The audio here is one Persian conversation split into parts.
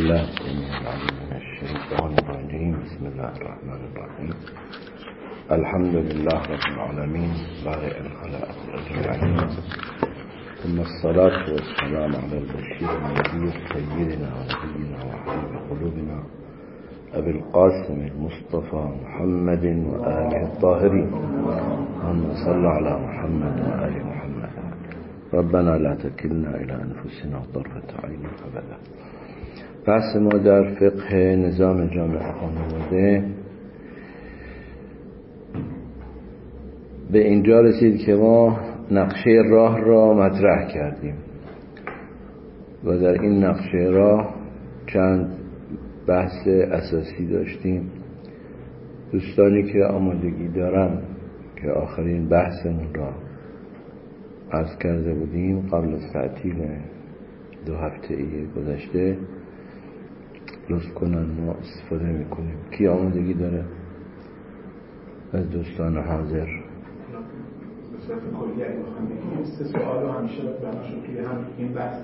بالله السميع العليم من الشيطان الرجيم. بسم الله الرحمن الرحيم. الحمد لله رب العالمين بارئ الخلائق أجمعين، ثم الصلاة والسلام على البشير النذير سيدنا ونبينا وحبيب قلوبنا أبي القاسم المصطفى محمد وآله الطاهرين. اللهم صل على محمد وآل محمد. ربنا لا تكلنا إلى أنفسنا طرفة عين أبدا. بحث ما در فقه نظام جامعه خانواده به اینجا رسید که ما نقشه راه را مطرح کردیم و در این نقشه راه چند بحث اساسی داشتیم. دوستانی که آمادگی دارن که آخرین بحثمون را عرض کرده بودیم قبل از تعطیل 2 هفته‌ای گذشته، لطف کنن ما استفاده میکنیم. کی آمادگی داره از دوستان حاضر؟ به صورت کلی اگه بخوام بگیم 3 سوال رو همیشه بناشون توی هم این بحث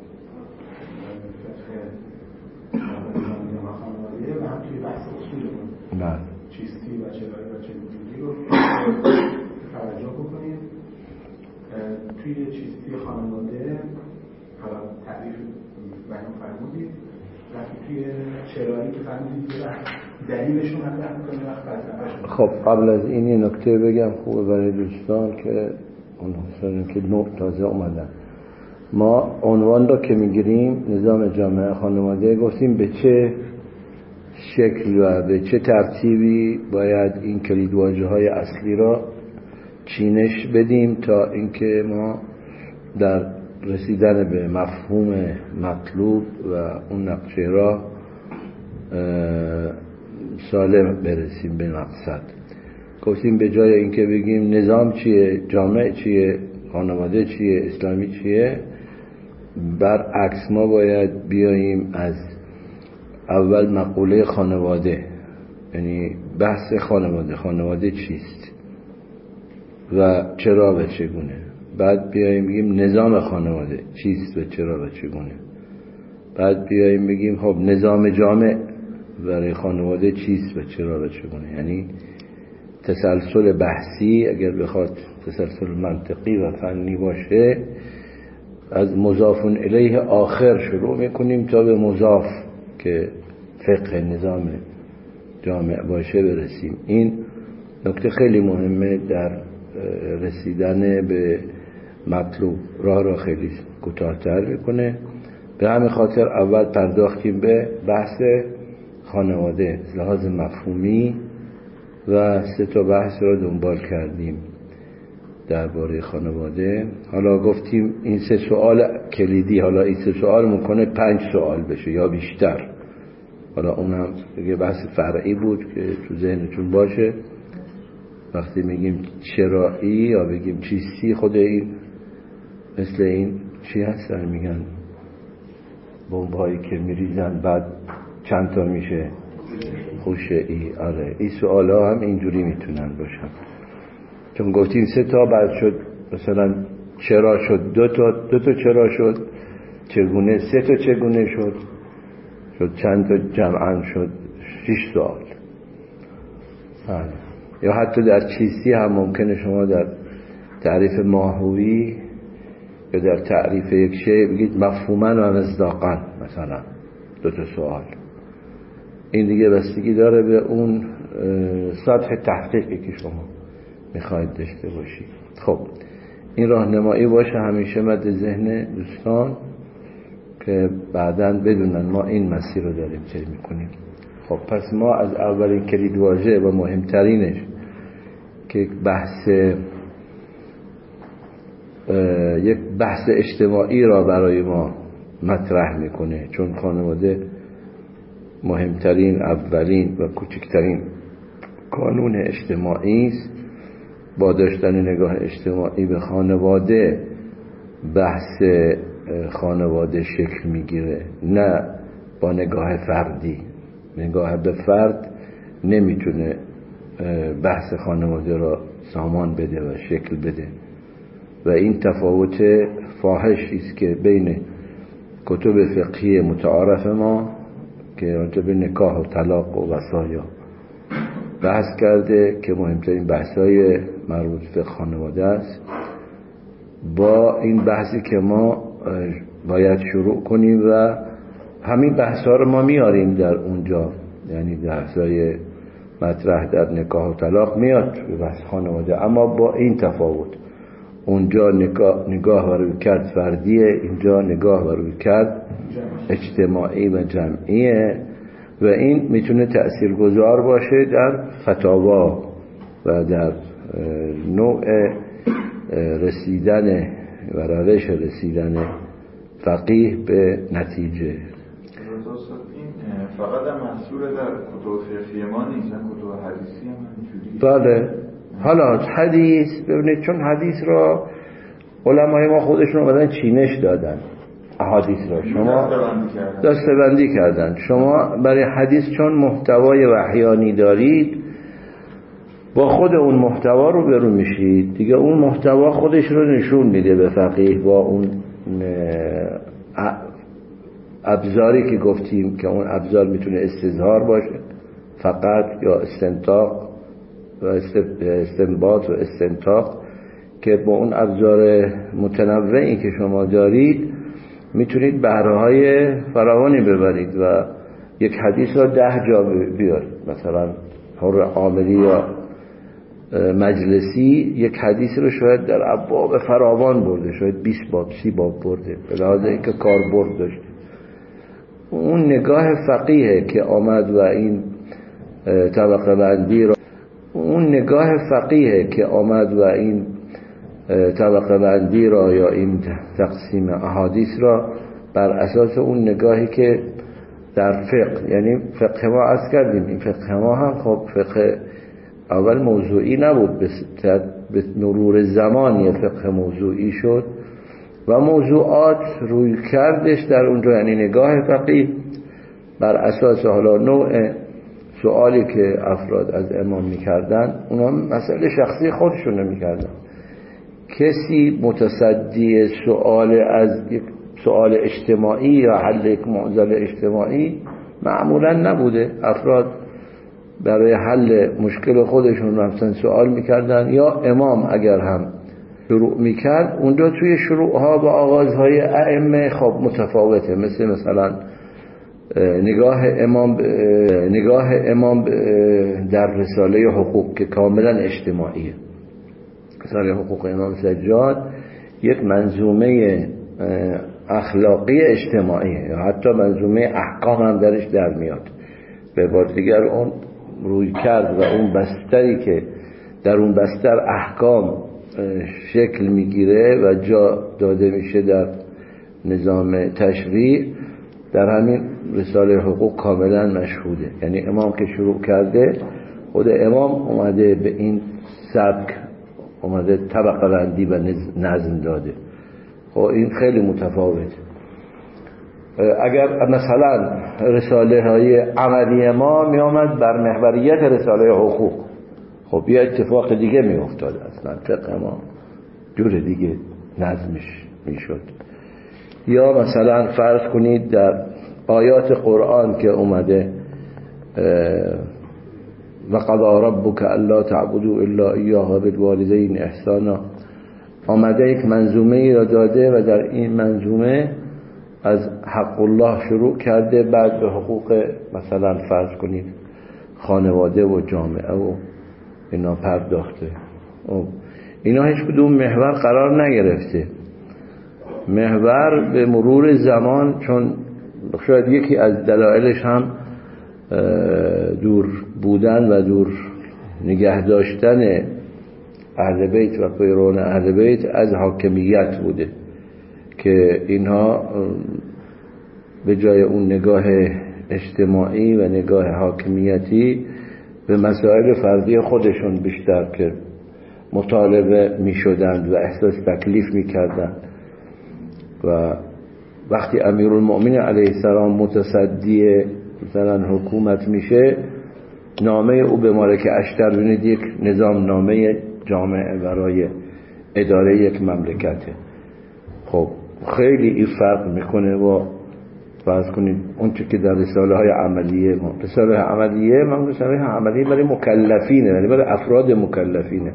خانواده و هم توی بحث اصولمون چیستی و چرایی و چگونگی رو توجه بکنیم. توی چیستی خانواده حالا تعریف بیان فرمودید، وقتی توی چرایی که فرمودید دلیلشون هم در میکنیم وقت فلسفه‌شون. خب قبل از این یه نکته بگم خوبه برای دوستان که اون که تازه اومدن. ما عنوان را که میگیریم نظام جامعه خانواده، گفتیم به چه شکل و به چه ترتیبی باید این کلیدواژه‌های اصلی را چینش بدیم تا اینکه ما در رسیدن به مفهوم مطلوب و اون نقشه را سالم برسیم به مقصد. گفتیم به جای اینکه بگیم نظام چیه، جامعه چیه، خانواده چیه، اسلامی چیه، برعکس ما باید بیاییم از اول مقوله خانواده، یعنی بحث خانواده چیست و چرا و چگونه. بعد بیاییم بگیم نظام خانواده چیست و چرا و چگونه. بعد بیاییم بگیم خب نظام جامع برای خانواده چیست و چرا و چگونه. یعنی تسلسل بحثی اگر بخواد تسلسل منطقی و فنی باشه، از مضاف الیه آخر شروع میکنیم تا به مضاف که فقه نظام جامع باشه برسیم. این نکته خیلی مهمه در رسیدن به مطلوب، راه را خیلی کوتاه‌تر میکنه. به همین خاطر اول پرداختیم به بحث خانواده از لحاظ مفهومی و 3 تا بحث را دنبال کردیم درباره خانواده. حالا گفتیم این 3 سوال کلیدی، حالا این 3 سوال ممکنه 5 سوال بشه یا بیشتر. حالا اونم دیگه بحث فرعی بود که تو ذهنتون باشه. وقتی میگیم چرایی یا بگیم چیستی، خود این مثل این چی هستن میگن بمبایی که میریزن بعد چند تا میشه خوشه ای. آره این سوال ها هم اینجوری میتونن باشن، چون گفتیم 3 تا بعد شد مثلا چرا شد 2 تا چرا شد، چگونه 3 تا چگونه شد چند تا جمعاً شد 6 سوال. یا حتی در چیستی هم ممکنه شما در تعریف ماهوی یا در تعریف یک شی بگید مفهوماً و مصداقاً مثلا 2 تا سوال. این دیگه بستگی داره به اون سطح تحقیقی که شما میخواید داشته باشید. خب این راهنمایی باشه همیشه مد ذهن دوستان که بعداً بدونن ما این مسیر رو داریم طی میکنیم. خب پس ما از اولین کلیدواژه و مهمترینش که یک بحث اجتماعی را برای ما مطرح میکنه، چون خانواده مهمترین، اولین و کوچکترین کانون اجتماعی است. با داشتن نگاه اجتماعی به خانواده بحث خانواده شکل میگیره، نه با نگاه فردی. نگاه به فرد نمیتونه بحث خانواده را سامان بده و شکل بده و این تفاوت فاحشی است که بین کتب فقهی متعارف ما که راجع به نکاح و طلاق و وصایا بحث کرده که مهمترین بحث‌های مربوط به خانواده است. با این بحثی که ما باید شروع کنیم و همین بحث‌ها رو ما میاریم در اونجا، یعنی بحث‌های مطرح در نکاح و طلاق میاد به بحث خانواده، اما با این تفاوت اونجا نگاه و رویکرد فردیه، اینجا نگاه و رویکرد اجتماعی و جمعیه و این میتونه تأثیرگذار باشه در فتاوا و در نوع رسیدن و روش رسیدن فقیه به نتیجه. این فقط هم محصول در کتب فقهی ما نیست، کتب حدیثی هم اینجوریه. بله. حالا حدیث، ببینید چون حدیث را علمای ما خودشون اومدن چینش دادن، احادیث را شما دسته‌بندی کردن. شما برای حدیث چون محتوای وحیانی دارید با خود اون محتوا رو برو میشید دیگه، اون محتوا خودش رو نشون میده به فقیه با اون ابزاری که گفتیم که اون ابزار میتونه استظهار باشه فقط یا استنطاق و استنباط و استنطاق، که با اون ابزار متنوعی که شما دارید میتونید بهره‌های فراوانی ببرید و یک حدیث را 10 جا بیارید. مثلا حر عاملی یا مجلسی یک حدیث رو شاید در ابواب فراوان برده، شاید 20 باب 30 باب برده، به لحاظ اینکه کاربرد داشته. اون نگاه فقیه که آمد و این طبقه بندی را یا این تقسیم احادیث را بر اساس اون نگاهی که در فقه، یعنی فقه ما عرض کردیم، این فقه ما هم خب فقه اول موضوعی نبود، به مرور زمان یه فقه موضوعی شد و موضوعات روی کردش در اونجا، یعنی نگاه فقیه بر اساس حالا نوع سوالی که افراد از امام میکردن، اونا مسئله شخصی خودشون میکردن. کسی متصدی سوال از یک سوال اجتماعی یا حل یک معضل اجتماعی معمولا نبوده. افراد برای حل مشکل خودشون رفتن سوال میکردن، یا امام اگر هم شروع میکرد اونجا توی شروعها و آغازهای ائمه خب متفاوته، مثلا نگاه امام در رساله حقوق که کاملا اجتماعیه. رساله حقوق امام سجاد یک منظومه اخلاقی اجتماعیه، یا حتی منظومه احکام هم درش در میاد. به بار دیگر اون روی کرد و اون بستری که در اون بستر احکام شکل میگیره و جا داده میشه در نظام تشریع، در همین رساله حقوق کاملا مشهوده. یعنی امام که شروع کرده، خود امام اومده به این سبک اومده طبقه بندی و نظم داده. خب این خیلی متفاوته. اگر مثلا رساله های عملی ما می آمد بر محوریت رساله حقوق، خب یه اتفاق دیگه می افتاد، اصلا فقه ما جور دیگه نظمش می شد. یا مثلا فرض کنید در آیات قرآن که اومده وقضى ربك الا تعبدوا الا اياه وبالوالدين احسانا، آمده یک منظومه را داده و در این منظومه از حق الله شروع کرده، بعد به حقوق مثلا فرض کنید خانواده و جامعه و اینا پرداخته. اینا هیچ کدوم محور قرار نگرفته. محور به مرور زمان، چون شاید یکی از دلایلش هم دور بودن و دور نگه داشتن اهل بیت و پیروان اهل بیت از حاکمیت بوده، که اینها به جای اون نگاه اجتماعی و نگاه حاکمیتی به مسائل فردی خودشون بیشتر که مطالبه می شدند و احساس تکلیف می کردند. و وقتی امیرالمؤمنین علیه السلام متصدی مثلا حکومت میشه، نامه او به مالک اشتر بینید یک نظام نامه جامعه برای اداره یک مملکته. خب خیلی این فرق میکنه با فرض کنید اون چه که در رساله‌های عملیه ما، رساله عملیه برای مکلفینه، یعنی برای افراد مکلفینه.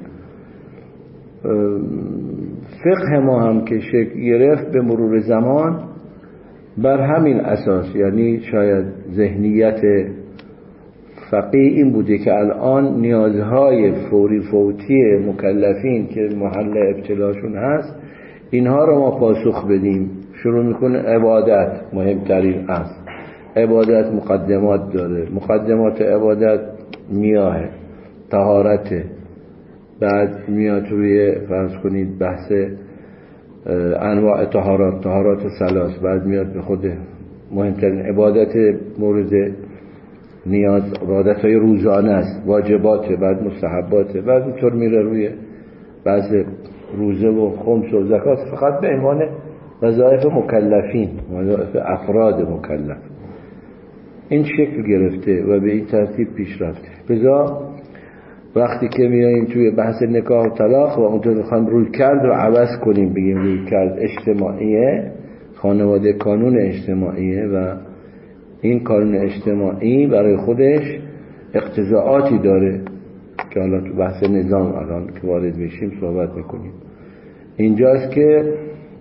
فقه ما هم که شکل گرفت به مرور زمان بر همین اساس، یعنی شاید ذهنیت فقیه این بوده که الان نیازهای فوتی مکلفین که محل ابتلاشون هست اینها رو ما پاسخ بدیم. شروع میکنه عبادت، مهمترین است. عبادت مقدمات داره، مقدمات عبادت میاه، طهارت، بعد میاد روی فرض کنید بحث انواع طهارات ثلاث، بعد میاد به خود مهمترین عبادت مورد نیاز، عبادت‌های روزانه است، واجبات، بعد مستحبات، بعد اینطور میره روی بعض روزه و خمس و زکات، فقط به عنوان وظایف مکلفین، وظایف افراد مکلف. این شکل گرفته و به این ترتیب پیش رفته. لذا وقتی که میاییم توی بحث نکاح و طلاق و اونطور میخوایم روی کرد رو عوض کنیم، بگیم روی کرد اجتماعیه، خانواده کانون اجتماعیه و این کانون اجتماعی برای خودش اقتضاعاتی داره که حالا تو بحث نظام الان که وارد بشیم صحبت میکنیم. اینجاست که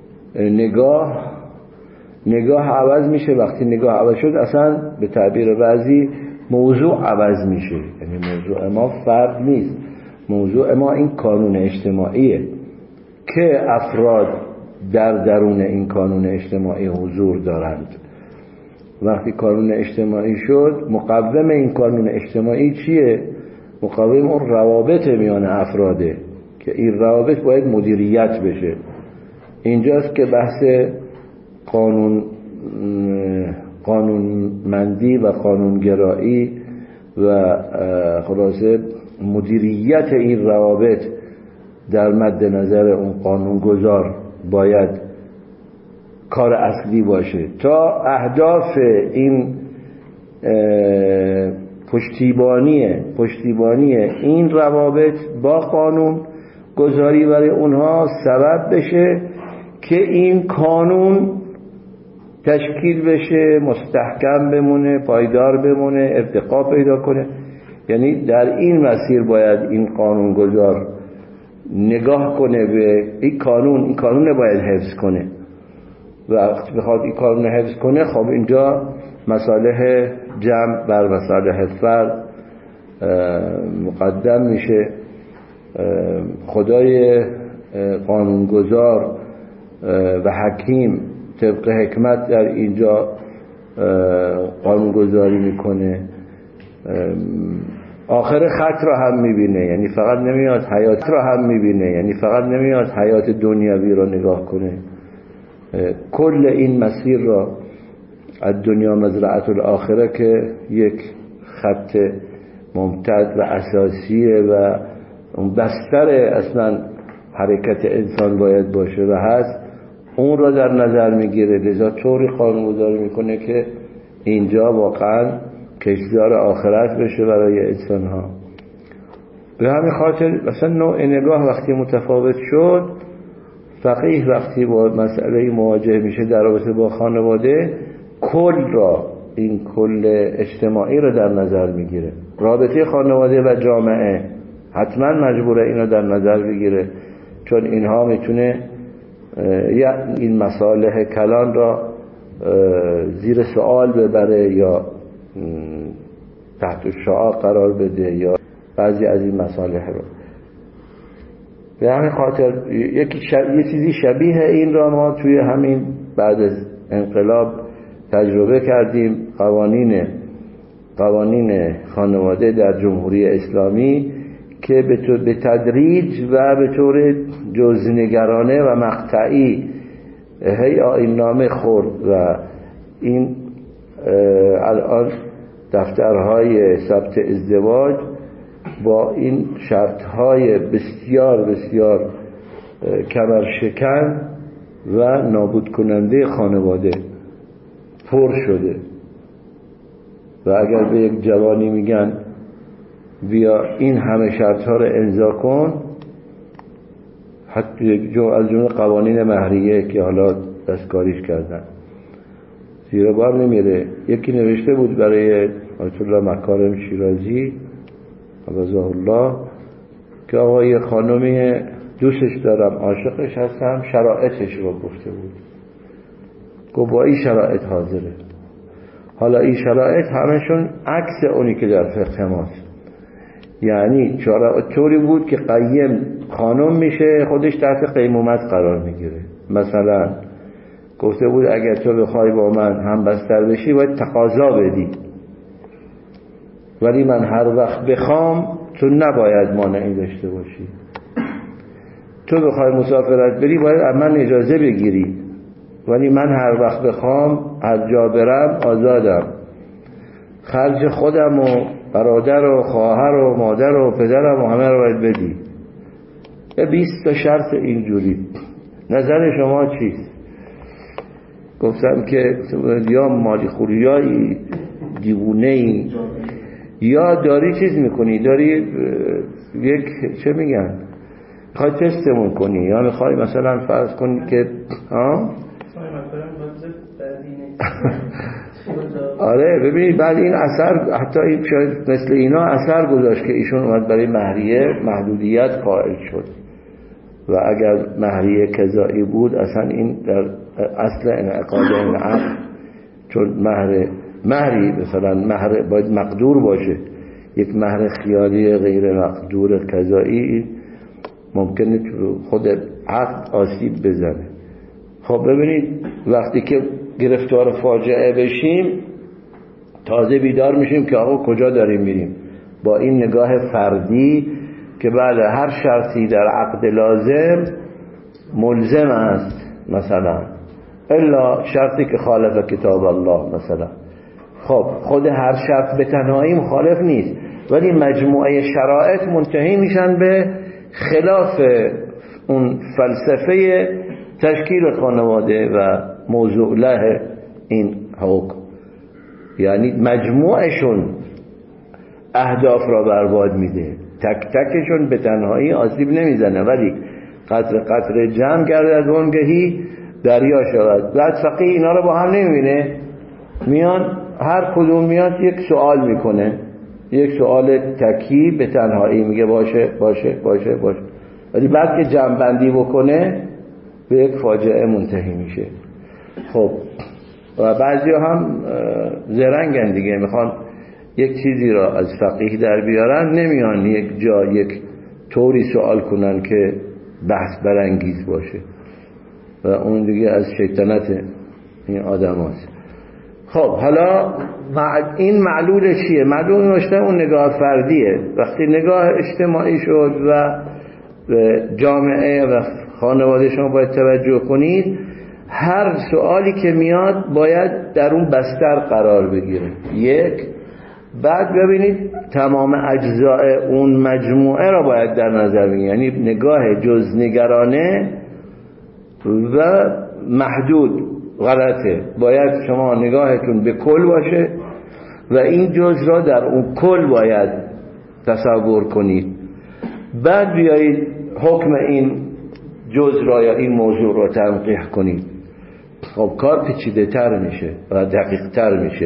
نگاه عوض میشه. وقتی نگاه عوض شد اصلا به تعبیر بعضی موضوع عوض میشه، یعنی موضوع ما فرد نیست، موضوع ما این کانون اجتماعیه که افراد در درون این کانون اجتماعی حضور دارند. وقتی کانون اجتماعی شد، مقوم این کانون اجتماعی چیه؟ مقوم اون روابط میان افراده که این روابط باید مدیریت بشه. اینجاست که بحث قانونمندی و قانونگرایی و خلاصه مدیریت این روابط در مد نظر اون قانونگذار باید کار اصلی باشه تا اهداف این پشتیبانی این روابط با قانون گذاری برای اونها سبب بشه که این قانون تشکیل بشه، مستحکم بمونه، پایدار بمونه، ارتقا پیدا کنه. یعنی در این مسیر باید این قانونگذار نگاه کنه به این قانون باید حفظ کنه و وقتی بخواد این قانون حفظ کنه، خب اینجا مصالح جمع بر مصالح فرد مقدم میشه. خدای قانونگذار و حکیم طبق حکمت در اینجا قانونگذاری میکنه. آخر خط را هم میبینه، یعنی فقط نمیاد حیات دنیوی را نگاه کنه. کل این مسیر را از دنیا مزرعت الاخره که یک خط ممتد و اساسیه و اون بستر اصلا حرکت انسان باید باشه و هست، اون را در نظر میگیره. لذا طوری قانونگذاری میکنه که اینجا واقعا کشتزار آخرت بشه برای انسان ها. به همین خاطر مثلا نوع نگاه وقتی متفاوت شد، فقیه وقتی با مسئله مواجه میشه در رابطه با خانواده، این کل اجتماعی رو در نظر میگیره. رابطه خانواده و جامعه حتما مجبوره اینو در نظر بگیره، چون اینها میتونه این مصالح کلان را زیر سوال ببره یا تحت شعاع قرار بده یا بعضی از این مصالح رو. به همین خاطر یه چیزی شبیه این را ما توی همین بعد از انقلاب تجربه کردیم. قوانین خانواده در جمهوری اسلامی که به تدریج و به طور جزئی‌نگرانه و مقطعی آیین نامه خورد و این الان دفترهای ثبت ازدواج با این شرطهای بسیار بسیار کمرشکن و نابود کننده خانواده پر شده. و اگر به یک جوانی میگن بیا این همه شرطها رو امضا کن، حتی از جمله قوانین مهریه که حالا دستکاریش کردن، زیر بار نمیره. یکی نوشته بود برای آیت الله مکارم شیرازی حفظه الله که آقا یه خانمی دوستش دارم، عاشقش هستم، شرایطش رو گفته بود. گفت با این شرایط حاضره. حالا این شرایط همشون عکس اونی که در فقه ماست. یعنی طوری بود که قیم خانم میشه، خودش تحت قیمومت قرار میگیره. مثلا گفته بود اگر تو بخوای با من هم بستر بشی باید تقاضا بدی، ولی من هر وقت بخوام تو نباید مانعی داشته باشی. تو بخوای مسافرت بری باید از من اجازه بگیری، ولی من هر وقت بخوام هر جا برم آزادم. خرج خودم و برادر و خواهر و مادر و پدرم و همه رو باید بدی. 20 تا شرط اینجوری. نظر شما چیست؟ گفتم که یا مالی خوریایی دیوونه‌ای، یا داری چیز میکنی، داری یک چه میگن میخوای تستمون کنی، یا میخوای مثلا فرض کنی که آره ببینید بعد این اثر حتی شاید مثل اینا اثر گذاشت که ایشون اومد برای مهریه محدودیت قائل شد و اگر مهریه کذایی بود اصلا این در اصل انعقاد این عقد، چون مهری مثلا مهر باید مقدور باشه، یک مهر خیالی غیر مقدور کذایی ممکنه تو خود عقد آسیب بزنه. خب ببینید وقتی که گرفتار فاجعه بشیم تازه بیدار میشیم که آقا کجا داریم میریم، با این نگاه فردی که بعد هر شرطی در عقد لازم ملزم است، مثلا الا شرطی که خالف کتاب الله مثلا. خب خود هر شرط به تنهایی مخالف نیست، ولی مجموعه شرایط منتهی میشن به خلاف اون فلسفه تشکیل خانواده و موضوع له این حکم. یعنی مجموعشون اهداف را برباد میده، تک تکشون به تنهایی آسیب نمیزنه، ولی قطر قطر جمع گردد وانگهی دریا شود. بعد فقیه اینا رو با هم نمیبینه، میان هر کدوم میاد یک سوال میکنه، یک سوال تکی به تنهایی میگه باشه باشه باشه باشه، ولی بعد که جمع بندی بکنه به یک فاجعه منتهی میشه. خب و بعضی هم زرنگن دیگه، میخوان یک چیزی را از فقیه در بیارن، نمیان یک جا یک طوری سوال کنن که بحث برانگیز باشه و اون دیگه از شیطنت این آدم هست. خب حالا این معلول چیه؟ معلول نشته اون نگاه فردیه. وقتی نگاه اجتماعی شد و جامعه و خانواده شما باید توجه کنید، هر سوالی که میاد باید در اون بستر قرار بگیره. یک، بعد ببینید تمام اجزاء اون مجموعه را باید در نظر بگیرید، یعنی نگاه جزنگرانه و محدود غلطه. باید شما نگاهتون به کل باشه و این جز را در اون کل باید تصور کنید، بعد بیایید حکم این جز را یا این موضوع را تنقیح کنید. خب کار پیچیده تر میشه و دقیق تر میشه.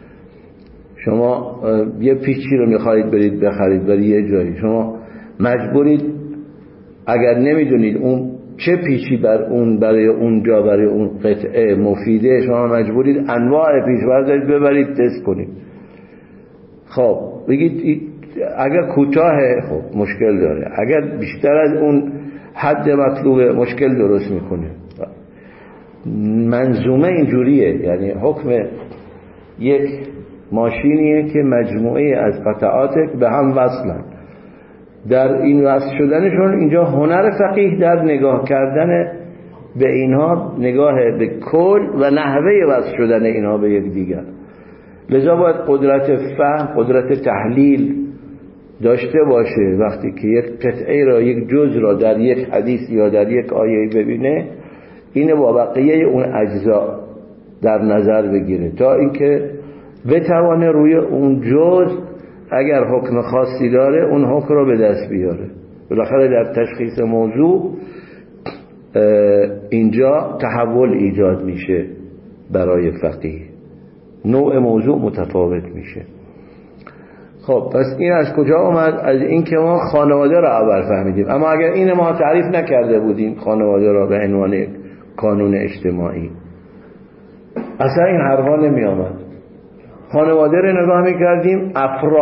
شما یه پیچی رو میخواید برید بخرید برای یه جایی، شما مجبورید اگر نمیدونید اون چه پیچی برای اونجا برای اون قطعه مفیده، شما مجبورید انواع پیچ بردارید ببرید تست کنید. خب بگید اگر کوتاه خب مشکل داره، اگر بیشتر از اون حد مطلوب مشکل درست میکنه. منظومه اینجوریه، یعنی حکم یک ماشینیه که مجموعه از قطعات به هم وصلن. در این وصل شدنشون اینجا هنر فقیه در نگاه کردن به اینها، نگاه به کل و نحوه وصل شدن اینها به یک دیگر. لذا باید قدرت فهم، قدرت تحلیل داشته باشه. وقتی که یک قطعه را، یک جز را در یک حدیث یا در یک آیه ببینه، اینه با بقیه اون اجزا در نظر بگیره تا اینکه بتوانه روی اون جز اگر حکم خاصی داره اون حکم رو به دست بیاره. بالاخره در تشخیص موضوع اینجا تحول ایجاد میشه برای فقیه. نوع موضوع متفاوت میشه. خب پس این از کجا اومد؟ از این که ما خانواده را اول فهمیدیم. اما اگر این ما تعریف نکرده بودیم خانواده را به عنوان قانون اجتماعی، اصلا این حرفا نمی آمد. خانواده رو نگاه میکردیم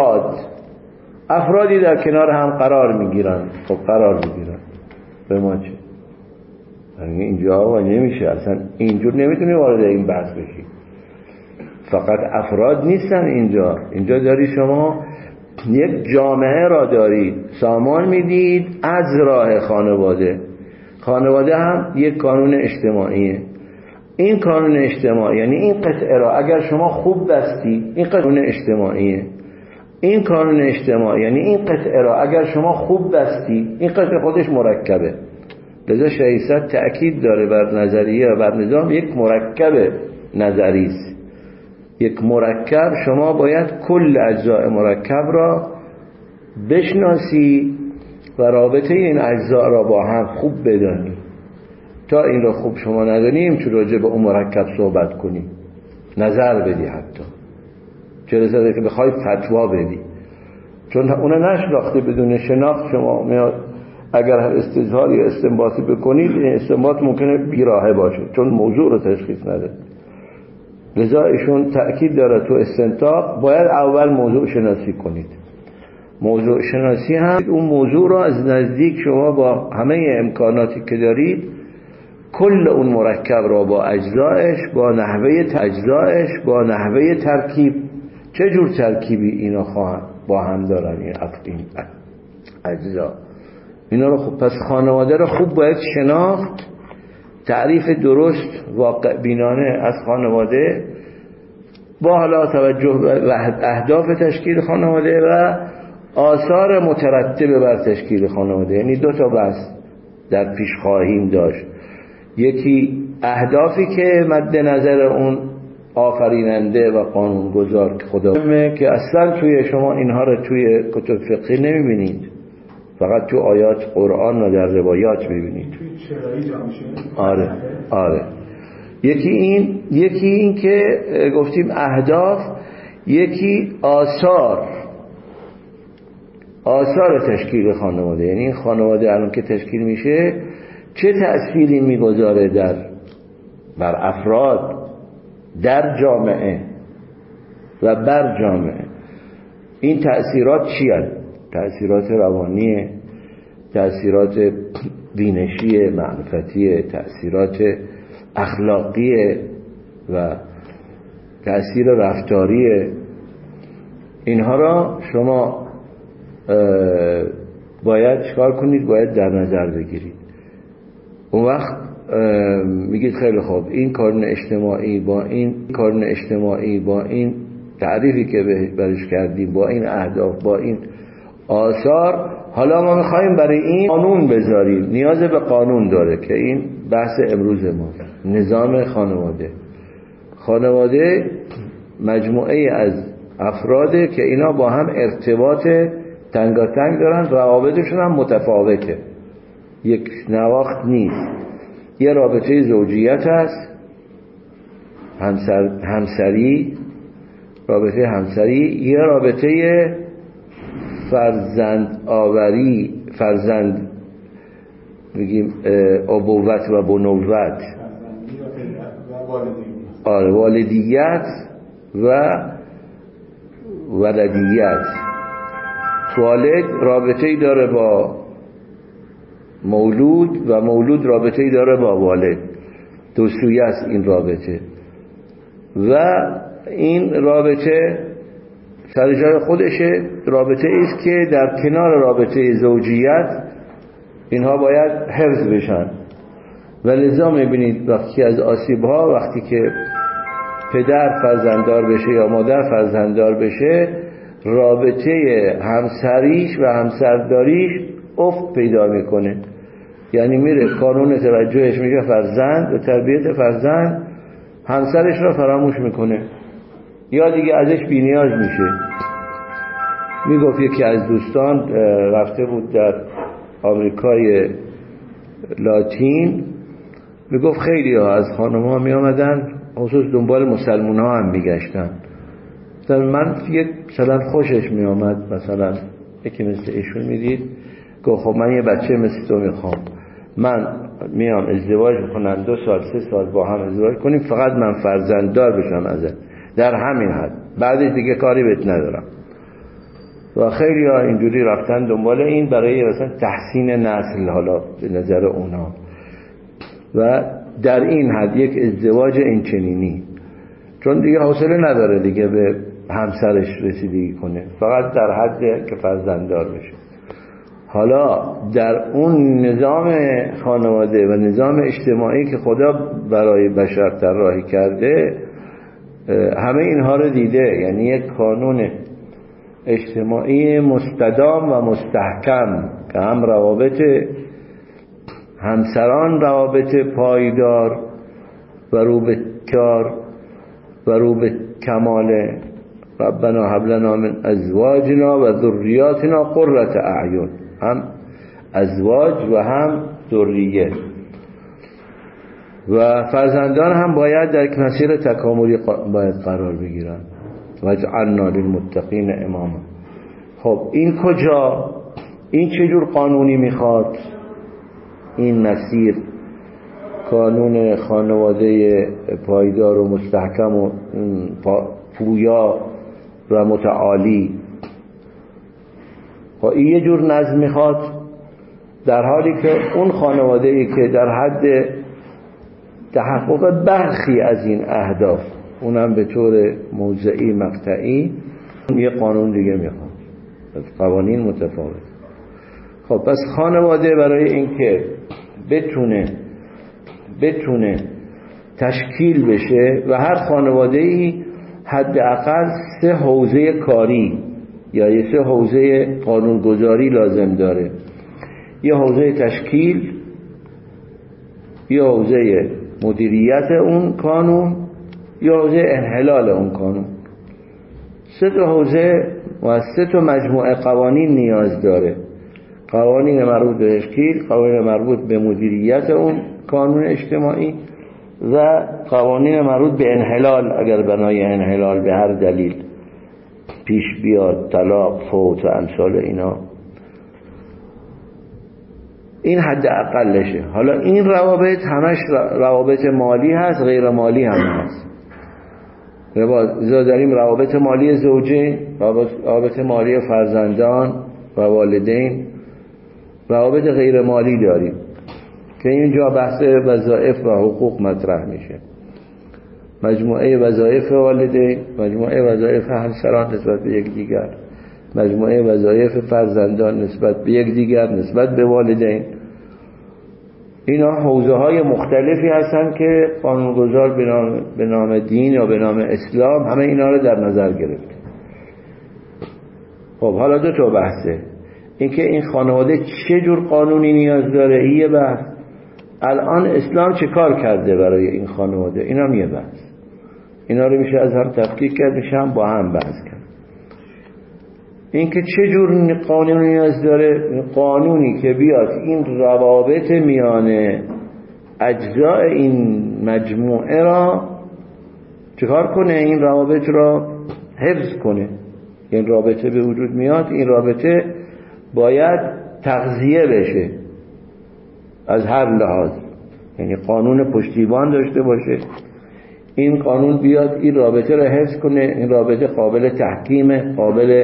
افرادی در کنار هم قرار میگیرن. خب قرار میگیرن به ما چه؟ اینجا نمیشه، اصلا اینجور نمیتونی وارد این بحث بشی. فقط افراد نیستن اینجا داری شما یک جامعه را دارید سامان میدید از راه خانواده هم یک قانون اجتماعیه. این قانون اجتماعی یعنی این قطعه را اگر شما خوب بستی، این قانون اجتماعیه. این قانون اجتماعی یعنی این قطعه را اگر شما خوب بستی، این قطعه خودش مرکبه. لذا شایسته تأکید داره بر نظریه و بر نظام یک مرکب نظری است. یک مرکب شما باید کل اجزای مرکب را بشناسی و رابطه این اجزا را با هم خوب بدانی. تا این را خوب شما ندانیم چون راجع به اون مرکب صحبت کنی، نظر بدی، حتی چه رساله که بخوای فتوا بدی، چون اون نشناخته. بدون شناخت شما میاد اگر استظهار یا استنباطی بکنید، این استنباط ممکنه بیراهه باشه چون موضوع رو تشخیص نده. لذا ایشون تأکید داره تو استنتاق باید اول موضوع شناسی کنید. موضوع شناسی هم اون موضوع را از نزدیک شما با همه امکاناتی که دارید کل اون مرکب را با اجزایش، با نحوه ترکیب، چه جور ترکیبی اینا خواهند با هم دارن این اجزا، اینا رو خوب. پس خانواده رو خوب باید شناخت، تعریف درست واقع بینانه از خانواده با حالا توجه به اهداف تشکیل خانواده و آثار مترتب بر تشکیل خانواده. یعنی دو تا بحث در پیش خواهیم داشت. یکی اهدافی که مد نظر اون آفریننده و قانونگذار که خدا که اصلا توی شما اینها رو توی کتب فقهی نمیبینید، فقط تو آیات قرآن و در روایات میبینید. توی چرایی جامشه؟ آره. یکی این که گفتیم اهداف، یکی آثار تشکیل خانواده. یعنی این خانواده الان که تشکیل میشه چه تأثیری میگذاره بر افراد، در جامعه و بر جامعه. این تأثیرات چیه؟ تأثیرات روانیه، تأثیرات بینشیه، معرفتیه، تأثیرات اخلاقیه و تأثیر رفتاریه. اینها را شما باید چکار کنید؟ باید در نظر بگیرید. اون وقت میگید خیلی خوب این قانون اجتماعی با این تعریفی که برش کردیم، با این اهداف، با این آثار، حالا ما میخواییم برای این قانون بذاریم. نیاز به قانون داره که این بحث امروز ما. نظام خانواده مجموعه از افراده که اینا با هم ارتباط تنگاتنگ دارن، روابطشون هم متفاوته، یک نواخت نیست. یه رابطه زوجیت هست، رابطه همسری، یه رابطه فرزند میگیم ابوت و بنوت، والدیت و ولدیت. والد رابطه‌ای داره با مولود و مولود رابطه‌ای داره با والد، دو سویه است این رابطه. و این رابطه سر جای خودشه، رابطه است که در کنار رابطه زوجیت اینها باید حفظ بشن. و لذا میبینید وقتی از آسیب‌ها، وقتی که پدر فرزنددار بشه یا مادر فرزنددار بشه، رابطه همسریش و همسرداریش افت پیدا میکنه. یعنی میره قانون توجهش میشه فرزند و تربیت فرزند، همسرش را فراموش میکنه یا دیگه ازش بی‌نیاز میشه. میگفت یکی از دوستان رفته بود در آمریکای لاتین، میگفت خیلی ها از خانم ها میامدن خصوص دنبال مسلمان ها هم میگشتن. من یک مثلا خوشش میامد، مثلا یکی مثل ایشون میدید گفت خب من یه بچه مثل تو میخوام، من میام ازدواج میکنم 2 سال 3 سال با هم ازدواج کنیم، فقط من فرزنددار بشم ازت، در همین حد، بعدش دیگه کاری بهت ندارم. و خیلی ها اینجوری رفتن دنبال این برای مثلا تحسین نسل، حالا به نظر اونا، و در این حد یک ازدواج اینچنینی، چون دیگه حوصله نداره دیگه به همسرش رسیدگی کنه، فقط در حد که فرزنددار بشه. حالا در اون نظام خانواده و نظام اجتماعی که خدا برای بشر طراحی کرده، همه اینها رو دیده. یعنی یک قانون اجتماعی مستدام و مستحکم که هم روابط همسران روابط پایدار و رو به کار و رو به کماله. ربنا هب لنا من ازواجنا و ذریاتنا قرة اعین، هم ازواج و هم ذریه. و فرزندان هم باید در مسیر تکاملی باید قرار بگیرن. و جعلنا للمتقین اماما. خب این کجا؟ این چجور قانونی میخواد؟ این مسیر قانون خانواده پایدار و مستحکم و پویا و متعالی، خب این یه جور نظم میخواد، در حالی که اون خانواده‌ای که در حد تحقق برخی از این اهداف، اونم به طور موضعی مقطعی، یه قانون دیگه میخواد، قوانین متفاوت. خب پس خانواده برای اینکه بتونه تشکیل بشه و هر خانواده‌ای حداقل 3 حوزه کاری یا 3 حوزه قانونگذاری لازم داره. یه حوزه تشکیل، یه حوزه مدیریت اون قانون، یه حوزه انحلال اون قانون. 3 حوزه و 3 مجموعه قوانین نیاز داره. قوانین مربوط به تشکیل، قوانین مربوط به مدیریت اون قانون اجتماعی و قوانین مربوط به انحلال، اگر بنای انحلال به هر دلیل پیش بیاد، طلاق، فوت و امثال اینا. این حد اقلشه. حالا این روابط همش روابط مالی هست، غیر مالی هم هست. داریم روابط مالی زوجین، روابط مالی فرزندان و والدین، روابط غیر مالی داریم که اینجا بحث وظایف و حقوق مطرح میشه. مجموعه وظایف والدین، مجموعه وظایف همسران نسبت به یکدیگر، مجموعه وظایف فرزندان نسبت به یکدیگر، نسبت به والدین. اینا حوزه های مختلفی هستن که قانونگذار به نام دین یا به نام اسلام همه اینا رو در نظر گرفت. خب حالا 2 بحثه. اینکه این خانواده چه جور قانونی نیاز داره، یه بحث. الان اسلام چه کار کرده برای این خانواده، اینا هم یه بحث. اینا رو میشه از هم تفکیک کرد، میشه هم با هم بحث کرد. اینکه چه جور قانونی نیاز داره، قانونی که بیاد این روابط میان اجزاء این مجموعه را چکار کنه، این روابط را حفظ کنه. این رابطه به وجود میاد، این رابطه باید تغذیه بشه از هر لحاظ. یعنی قانون پشتیبان داشته باشه، این قانون بیاد این رابطه را حفظ کنه، این رابطه قابل تحکیم، قابل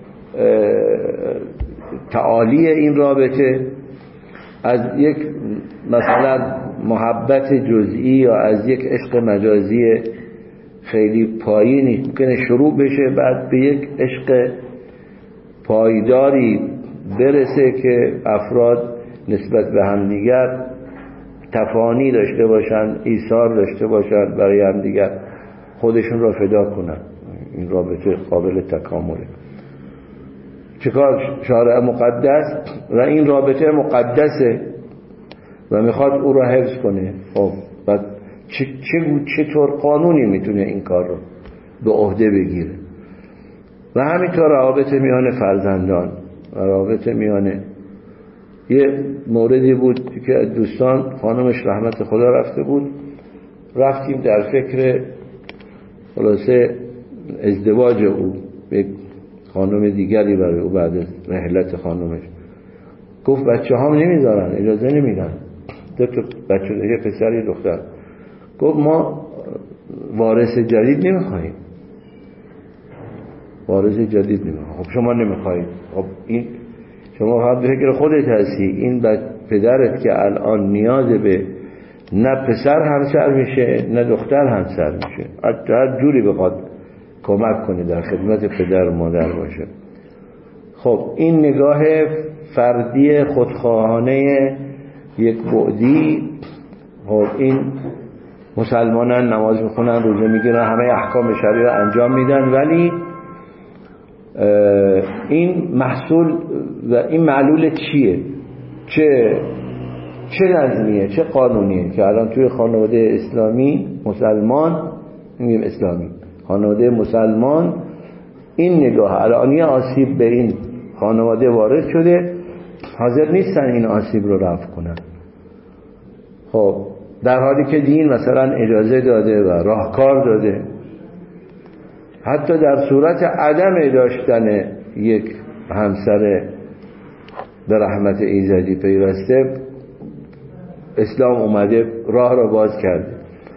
تعالی این رابطه. از یک مثلا محبت جزئی یا از یک عشق مجازی خیلی پایینی ممکنه شروع بشه، بعد به یک عشق پایداری برسه که افراد نسبت به همدیگر تفانی داشته باشن، ایثار داشته باشن برای همدیگر، خودشون را فدا کنن. این رابطه قابل تکامله. چکار شارع مقدس و این رابطه مقدسه و میخواد او را حفظ کنه. خب بعد چطور قانونی میتونه این کار رو به عهده بگیره؟ و همینطور روابط میان فرزندان و روابط میان. یه موردی بود که دوستان خانمش رحمت خدا رفته بود، رفتیم در فکر خلاصه ازدواج او به خانم دیگری برای او بعد از رحلت خانمش. گفت بچه هم نمیذارن، اجازه نمیدن، 2 تا بچه، یه پسر یه دختر. گفت ما وارث جدید نمیخوایم، وارث جدید نمیخوایم. خب شما نمیخواید، خب این شما فقط به فکر خودت هستی، این پدرت که الان نیاز به نه پسر همسر میشه نه دختر همسر میشه، هر جوری بخواد کمک کنه در خدمت پدر و مادر باشه. خب این نگاه فردی خودخواهانه یک بعدی. خب این مسلمانان نماز میخونن، روزه میگیرن، همه احکام شرعی رو انجام میدن، ولی این محصول و این معلول چیه؟ چه نظمیه، چه قانونیه که الان توی خانواده اسلامی مسلمان، میگیم اسلامی خانواده مسلمان، این نگاه الانی آسیب به این خانواده وارد شده، حاضر نیستن این آسیب رو رفع کنن. خب در حالی که دین مثلا اجازه داده و راهکار داده، حتی در صورت عدم داشتن یک همسر به رحمت ایزدی پیوسته، اسلام اومده راه را باز کرده.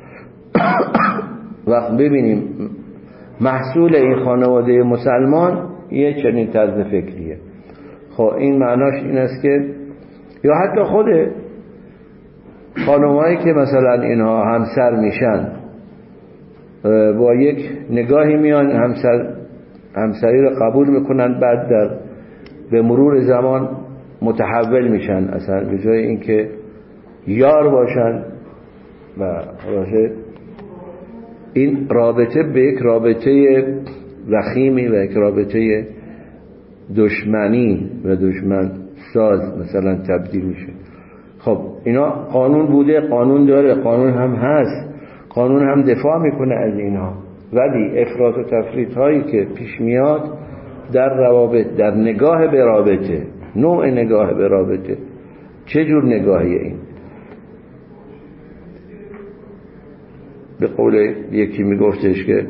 وقت ببینیم محصول این خانواده مسلمان یه چنین طرز فکریه. خب این معناش این است که یا حتی خود خانمایی که مثلا اینها همسر میشن با یک نگاهی میان همسری رو قبول میکنن، بعد به مرور زمان متحول میشن، اصلا به جای اینکه یار باشن و این رابطه به یک رابطه وخیمی و یک رابطه دشمنی و دشمن ساز مثلا تبدیل میشه. خب اینا قانون بوده، قانون داره، قانون هم هست، قانون هم دفاع میکنه از اینها، ولی افراط و تفریط هایی که پیش میاد در روابط، در نگاه به رابطه، نوع نگاه به رابطه، چه جور نگاهی این؟ به قول یکی میگفتش که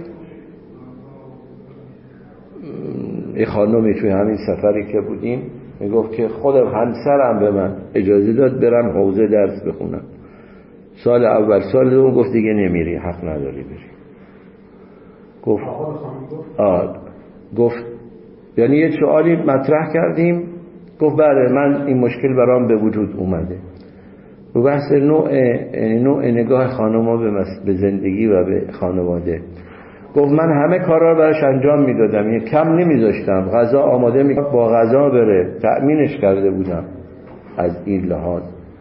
یه خانومی توی همین سفری که بودیم میگفت که خودم همسرم به من اجازه داد برم حوزه درس بخونم. سال اول، سال دوم گفت دیگه نمیری، حق نداری بری. گفت یعنی یه سوالی مطرح کردیم، گفت بله من این مشکل برام به وجود اومده. و بحث نوع نگاه خانم‌ها به زندگی و به خانواده. گفت من همه کارا رو براش انجام میدادم، یه کم نمیذاشتم، غذا آماده میکردم، با غذا بره، تأمینش کرده بودم از این لحاظ.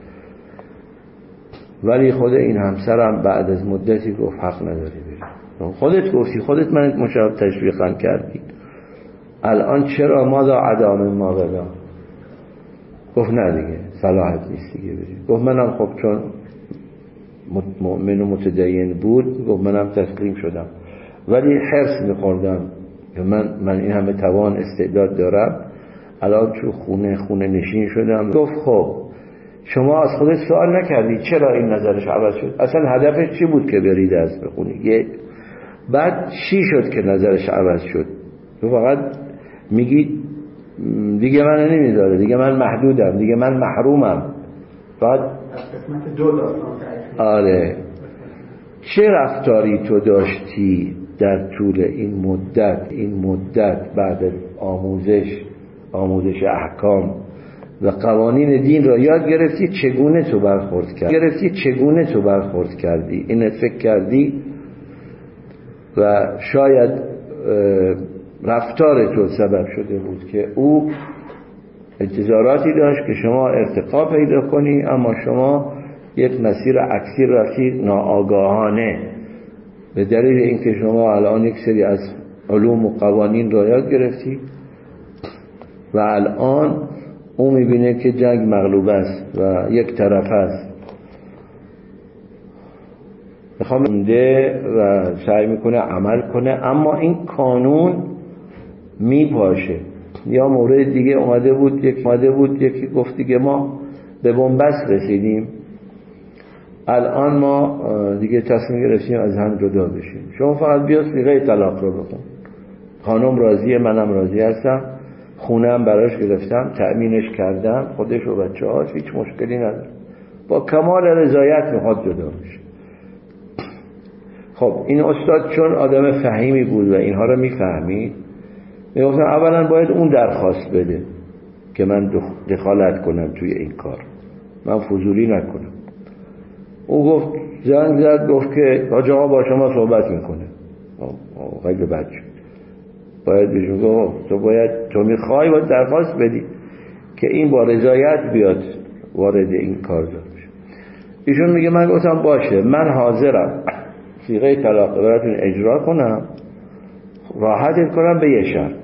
ولی خود این همسرم بعد از مدتی گفت حق نداری بری. خودت گفتی، خودت من مشابه تشویقم کردی، الان چرا ماذا عدم ما بدا؟ گفت نه دیگه صلاحت نیست دیگه بری. گفت منم خب چون مؤمن و متدین بود، گفت منم تسلیم شدم، ولی حرص می‌خوردم که من این همه توان استعداد دارم، الان تو خونه نشین شدم. گفت خب شما از خودت سوال نکردی چرا این نظرش عوض شد؟ اصلا هدفش چی بود که بری درس بخونی؟ بعد چی شد که نظرش عوض شد؟ تو فقط میگی دیگه من نمیذاره، دیگه من محدودم، دیگه من محرومم. فقط قسمت دو داستان. آره، چه رفتاری تو داشتی در طول این مدت بعد از آموزش احکام و قوانین دین را یاد گرفتی، چگونه تو برخورد کردی؟ این فکر کردی و شاید رفتار تو سبب شده بود که او انتظاراتی داشت که شما ارتقا پیدا کنی، اما شما یک مسیر عکسی رفتی ناآگاهانه، به دلیل اینکه شما الان یک سری از علوم و قوانین را یاد گرفتی و الان او میبینه که جنگ مغلوب است و یک طرف است، میخوامده و سعی میکنه عمل کنه، اما این قانون میپاشه. یا مورد دیگه اومده بود یکی گفت دیگه ما به بنبست رسیدیم، الان ما دیگه تصمیم گرفتیم از هم جدا بشیم، شما فقط بیا صیغه طلاق رو بخون، خانم راضیه، منم راضی هستم، خونم براش گرفتم، تأمینش کردم، خودش و بچه‌هاش، هیچ مشکلی نداره، با کمال رضایت میخواد جدا بشه. خب این استاد چون آدم فهیمی بود و اینها رو میفهمید، میگفتم اولا باید اون درخواست بده که من دخالت کنم توی این کار، من فضولی نکنم. او گفت، زنگ زد گفت که حاج آقا با شما صحبت میکنه. خیلی بد شد. باید بهشون گفت تو میخوای باید درخواست بدی که این با رضایت بیاد وارد این کار بشه. ایشون میگه من گفتم باشه، من حاضرم صیغه طلاق براتون اجرا کنم، راحتت کنم به یه شرط.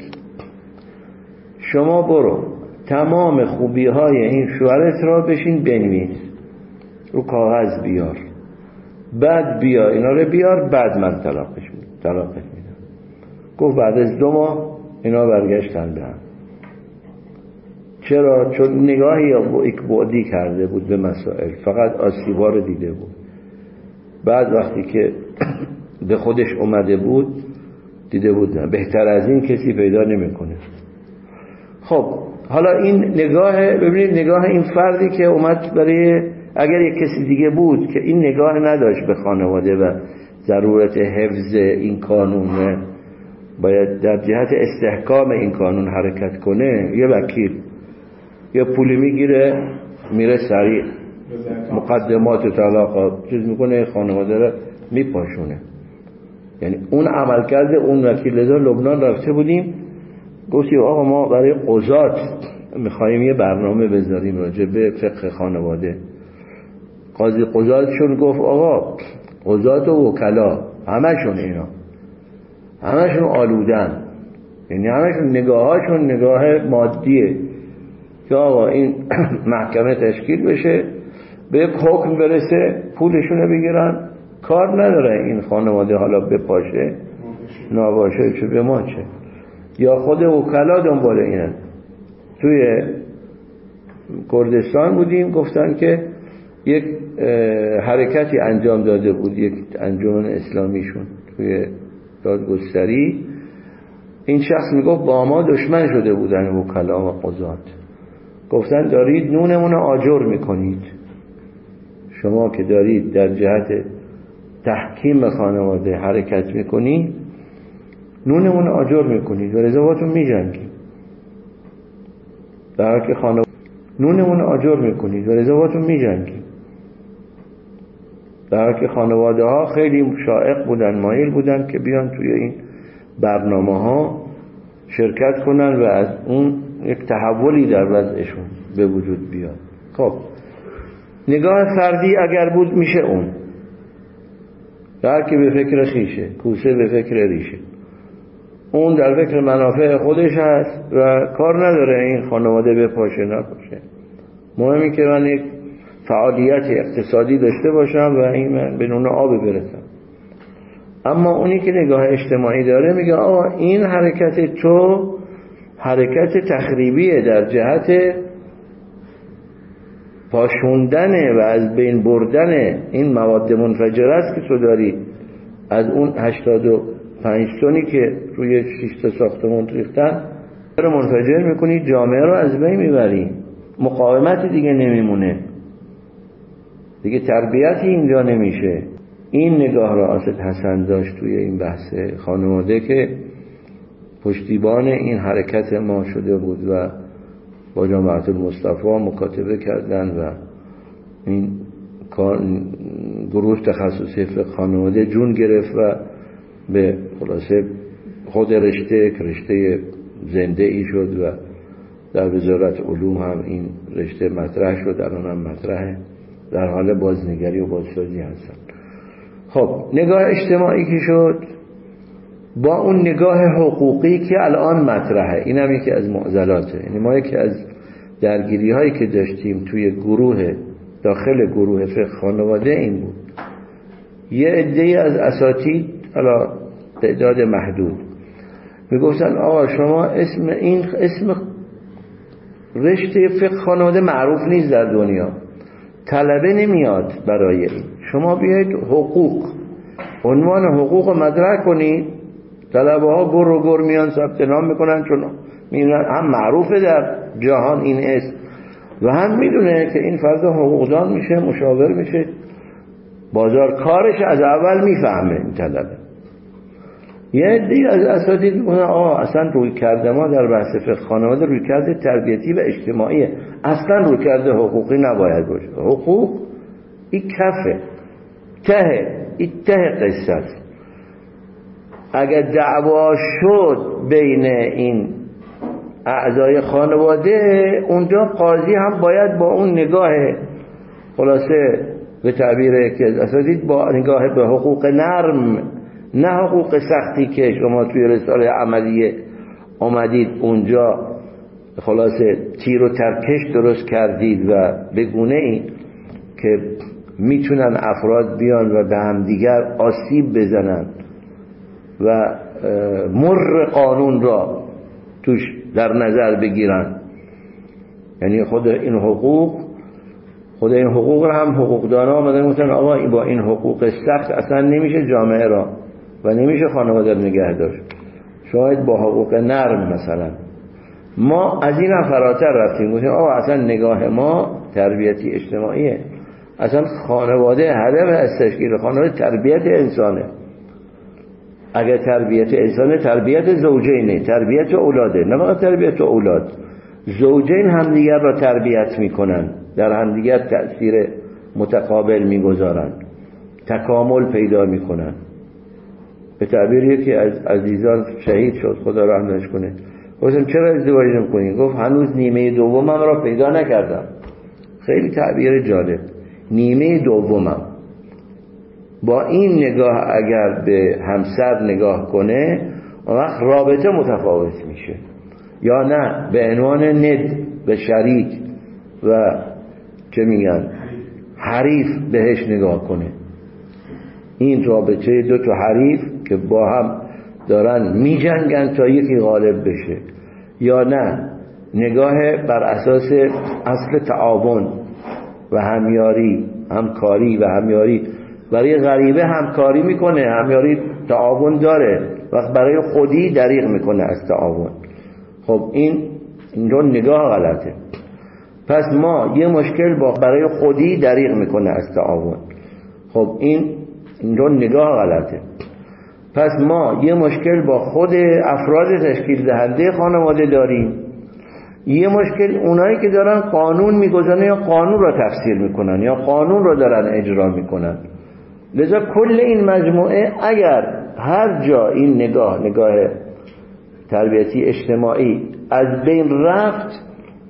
شما برو تمام خوبی های این شوهرت را بشین بنویس رو کاغذ بیار، بعد بیا اینا رو بیار، بعد من طلاقت میدم. گفت بعد از 2 ماه اینا برگشتن به هم. چرا؟ چون نگاهی یک بعدی کرده بود به مسائل، فقط آسیبا رو دیده بود. بعد وقتی که به خودش اومده بود دیده بود نه، بهتر از این کسی پیدا نمیکنه. خب حالا این نگاه، ببینید نگاه این فردی که اومد برای، اگر یک کسی دیگه بود که این نگاه نداشت به خانواده و ضرورت حفظ این قانون، باید در جهت استحکام این قانون حرکت کنه، یه وکیل یه پولی میگیره میره سریع مقدمات طلاق چیز میکنه، خانواده رو میپاشونه. یعنی اون عمل کرده اون وکیل. لذا لبنان رفته بودیم، گفتیم آقا ما برای قضات میخواییم یه برنامه بذاریم راجع به فقه خانواده. قاضی قضاتشون گفت آقا قضات و وکلا همشون اینا همشون آلودن، یعنی همشون نگاهاشون نگاه مادیه که آقا این محکمه تشکیل بشه، به یک حکم برسه، پولشون رو بگیرن، کار نداره این خانواده حالا بپاشه ناباشه چه به ما چه. یا خود وکلا دنبال اینن. توی کردستان بودیم، گفتن که یک حرکتی انجام داده بود یک انجمن اسلامیشون توی دادگستری. این شخص میگفت با ما دشمن شده بودن وکلا و قضات، گفتن دارید نونمون آجر میکنید، شما که دارید در جهت تحکیم خانواده حرکت میکنید نونمون آجر میکنید و رضاواتون میجنگید. در حالی که نونمون آجر میکنید و رضاواتون میجنگید. در حالی که خانواده ها خیلی شائق بودن، مایل بودن که بیان توی این برنامه ها شرکت کنن و از اون یک تحولی در وضعشون به وجود بیاد. خب نگاه فردی اگر بود میشه اون، هر کی به فکر خیشه، کوسه به فکر ریشه. اون در فکر منافع خودش هست و کار نداره این خانواده بپاشه نپاشه. مهمی که من یک فعالیت اقتصادی داشته باشم و این من به نون آب برسم. اما اونی که نگاه اجتماعی داره میگه آقا این حرکت تو حرکت تخریبیه در جهت پاشوندن و از بین بردن این مواد منفجره است که تو داری از اون 85 تنی که روی 6 تا ساختمون ریختن رو منفجر میکنی، جامعه رو از بین میبری، مقاومت دیگه نمیمونه، دیگه تربیتی اینجا نمیشه. این نگاه را اسد حسن داشت توی این بحث خانواده که پشتیبان این حرکت ما شده بود و با جماعت المصطفی مکاتبه کردن و این گروه تخصصی فقه خانواده جون گرفت و به خلاصه خود رشته زنده ای شد و در وزارت علوم هم این رشته مطرح شد، الان هم مطرحه، در حال بازنگری و بازسازی هستن. خب نگاه اجتماعی که شد با اون نگاه حقوقی که الان مطرحه، این هم یکی از معضلاته. یعنی ما یکی از درگیری هایی که داشتیم توی گروه داخل گروه فقه خانواده این بود، یه عده‌ای از اساتید حالا تعداد محدود میگفتن آقا شما اسم رشته فقه خانواده معروف نیست در دنیا، طلبه نمیاد برای این. شما بیاید حقوق، عنوان حقوق مدرک کنید، طلبه ها گر میان ثبت نام میکنن، چون میدونن هم معروفه در جهان این اسم و هم میدونه که این فرد حقوقدان میشه، مشاور میشه، بازار کارش از اول میفهمه این طلبه. یه دیگه از اساتید میگن اصلا روی کرده ما در بحث فقه خانواده روی کرده تربیتی و اجتماعیه، اصلا روی کرده حقوقی نباید باشه. حقوق این کفه، این ته قصه است. اگر دعوا شد بین این اعضای خانواده، اونجا قاضی هم باید با اون نگاه خلاصه به تعبیر که اساتید با نگاه به حقوق نرم، نه حقوق سختی که شما توی رساله عملیه آمدید اونجا خلاصه تیر و ترکش درست کردید و به گونه‌ای که میتونن افراد بیان و به هم دیگر آسیب بزنن و مر قانون را توش در نظر بگیرن. یعنی خود این حقوق رو هم حقوقدانا آمدن گفتن آقا با این حقوق سخت اصلا نمیشه جامعه را و نمیشه خانواده رو نگه داشت، شاید با حقوق نرم مثلا. ما از این فراتر رفتیم، گفتیم آقا اصلا نگاه ما تربیتی اجتماعیه، اصلا خانواده هدف از تشکیل خانواده تربیت انسانه. اگر تربیت انسانه تربیت زوجینه، تربیت اولاده، نه فقط تربیت اولاد، زوجین همدیگر را تربیت میکنن، در همدیگر تأثیر متقابل میگذارن، تکامل پیدا میکنن. به تعبیری که از عزیزان شهید شد خدا رحمتش کنه، گفتم چرا ازدواج نمی‌کنی؟ گفت هنوز نیمه دومم را پیدا نکردم. خیلی تعبیر جالب، نیمه دومم. با این نگاه اگر به همسر نگاه کنه اون وقت رابطه متفاوت میشه، یا نه به عنوان ند به شریک و چه میگن حریف بهش نگاه کنه. این رابطه دو تا حریف که با هم دارن میجنگن تا یکی غالب بشه، یا نه نگاه بر اساس اصل تعاون و همیاری، همکاری و همیاری. برای غریبه همکاری میکنه، همیاری تعاون داره، وقت برای خودی دریغ میکنه از تعاون. خب این رو نگاه غلطه. پس ما یه مشکل برای خودی دریغ میکنه از تعاون. خب این رو نگاه غلطه. پس ما یه مشکل با خود افراد تشکیل دهنده خانواده داریم، یه مشکل اونایی که دارن قانون میگذارن یا قانون را تفسیر میکنن یا قانون را دارن اجرا میکنن. لذا کل این مجموعه اگر هر جا این نگاه تربیتی اجتماعی از بین رفت،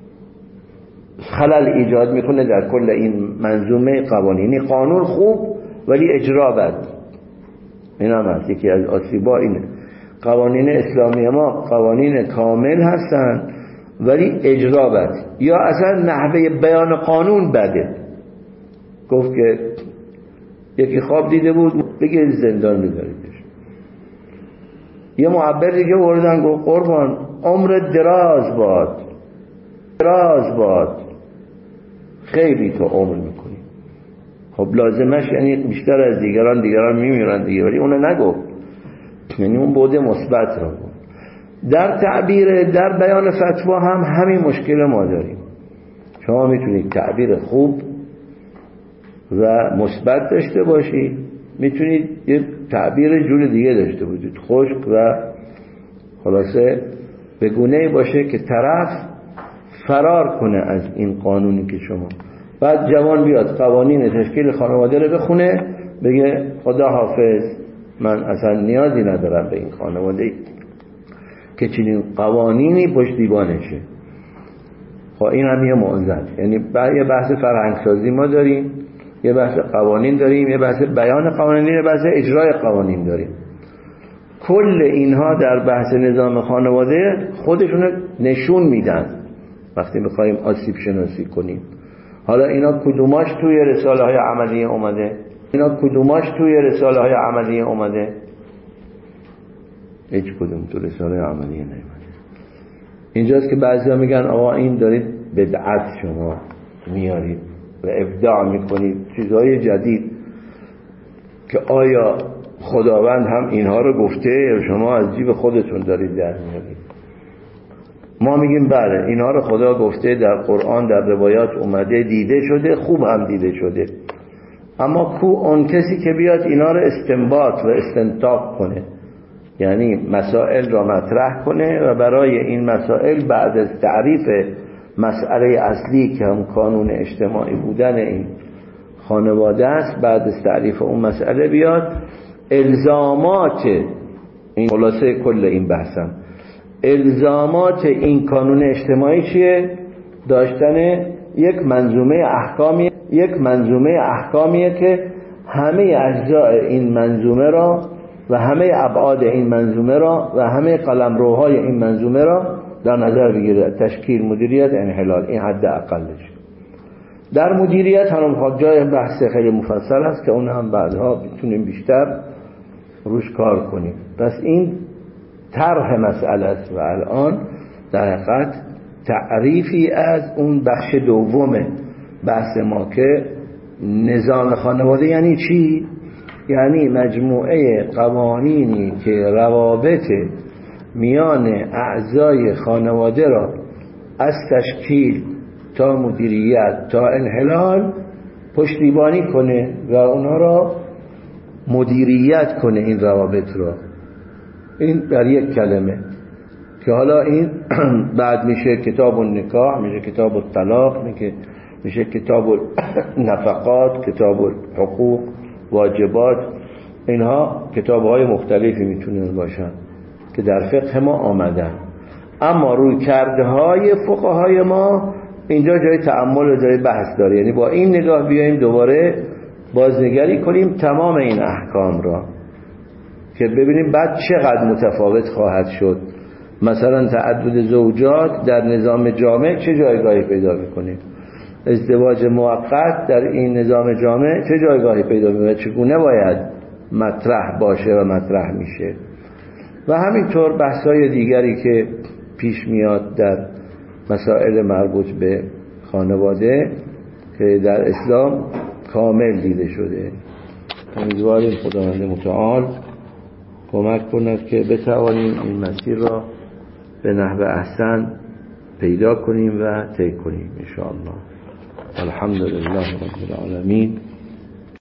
خلل ایجاد میکنه در کل این منظومه قوانینی. قانون خوب ولی اجرا بد. این هم هست یکی از آسیبا اینه. قوانین اسلامی ما قوانین کامل هستن ولی اجرا بد، یا اصلا نحوه بیان قانون بده. گفت که یکی خواب دیده بود بگه زندان ببریدش، یه معبر دیگه وردن گفت قربان عمر دراز باد، خیلی تو عمر میکنی. خب لازمش یعنی بیشتر از دیگران میمیرن دیگه، ولی اونو نگفت، یعنی اون بعد مثبت را بود. در تعبیر در بیان فتوا هم همین مشکل ما داریم. شما میتونید تعبیر خوب و مثبت داشته باشید، میتونید یه تعبیر جور دیگه داشته باشید، خشک و خلاصه به گونه‌ای باشه که طرف فرار کنه از این قانونی که شما. بعد جوان بیاد قوانین تشکیل خانواده رو بخونه بگه خدا حافظ، من اصلا نیازی ندارم به این خانواده که چنین قوانینی پشتیبانشه. خب این هم یه معضل. یعنی یه بحث فرهنگسازی ما داریم، یه بحث قوانین داریم، یه بحث بیان قوانین، یه بحث اجرای قوانین داریم. کل اینها در بحث نظام خانواده خودشون نشون میدن وقتی میخوایم آسیب شناسی کنیم. حالا اینا کدوماش توی رساله های عملیه اومده؟ هیچ کدوم تو رساله عملیه نیومده. اینجاست که بعضیا میگن آقا این دارید بدعت شما میارید. و ابداع میکنید چیزهای جدید که آیا خداوند هم اینها رو گفته یا شما از جیب خودتون دارید در میارید. ما میگیم بله اینها رو خدا گفته، در قرآن در روایات اومده، دیده شده، خوب هم دیده شده، اما کو اون کسی که بیاد اینها رو استنباط و استنتاق کنه، یعنی مسائل را مطرح کنه و برای این مسائل بعد از تعریف مسئله اصلی که هم قانون اجتماعی بودن این خانواده است، بعد از تعریف اون مسئله بیاد الزامات این، خلاصه کل این بحثم، الزامات این قانون اجتماعی چیه؟ داشتن یک منظومه احکامیه که همه اجزاء این منظومه را و همه ابعاد این منظومه را و همه قلمروهای این منظومه را در نظر بگیره. تشکیل، مدیریت، انحلال، این حد اقلش. در مدیریت هم جای بحث خیلی مفصل است که اون هم بعدها بتونیم بیشتر روش کار کنیم. پس این طرح مسئله است و الان در حقیقت تعریفی از اون بخش دوم بحث ما که نظام خانواده یعنی چی؟ یعنی مجموعه قوانینی که روابط میان اعضای خانواده را از تشکیل تا مدیریت تا انحلال پشتیبانی کنه و اونها را مدیریت کنه، این روابط را. این در یک کلمه که حالا این بعد میشه کتاب النکاح، میشه کتاب الطلاق، میشه کتاب النفقات، کتاب الحقوق، واجبات. اینها کتاب‌های مختلفی میتونن باشن که در فقه ما آمدن، اما روی کردهای فقهای ما اینجا جای تأمل و جای بحث داره. یعنی با این نگاه بیاییم دوباره بازنگری کنیم تمام این احکام را که ببینیم بعد چقدر متفاوت خواهد شد. مثلا تعدد زوجات در نظام جامع چه جایگاهی پیدا میکنه، ازدواج موقت در این نظام جامع چه جایگاهی پیدا میکنه، چگونه باید مطرح باشه و مطرح میشه، و همینطور بحث‌های دیگری که پیش میاد در مسائل مربوط به خانواده که در اسلام کامل دیده شده. امیدواریم خداوند متعال کمک کند که بتوانیم این مسیر را به نحو احسن پیدا کنیم و طی کنیم ان شاء الله. الحمدلله رب العالمین.